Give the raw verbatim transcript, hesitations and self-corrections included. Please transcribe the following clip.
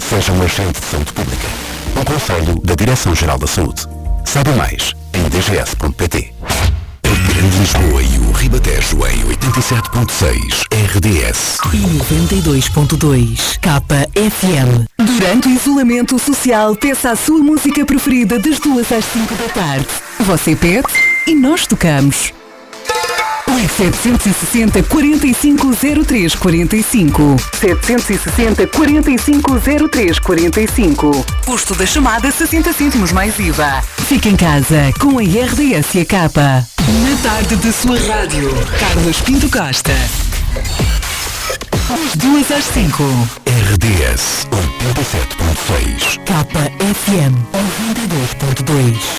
seja um agente de saúde pública. Um conselho da Direção-Geral da Saúde. Saiba mais em d g s ponto p t. A Grande Lisboa e o Ribatejo em oitenta e sete ponto seis R D S e noventa e dois ponto dois K F M. Durante o isolamento social, peça a sua música preferida das duas às cinco da tarde. Você pede e nós tocamos. oito sete seis zero, quatro cinco zero três quatro cinco. sete seis zero, quatro cinco zero três quatro cinco. Custo da chamada sessenta cêntimos mais I V A. Fique em casa com a R D S e a Capa. Na tarde da sua rádio, Carlos Pinto Costa. Das duas às cinco. R D S oitenta e sete ponto seis K F M noventa e dois ponto dois.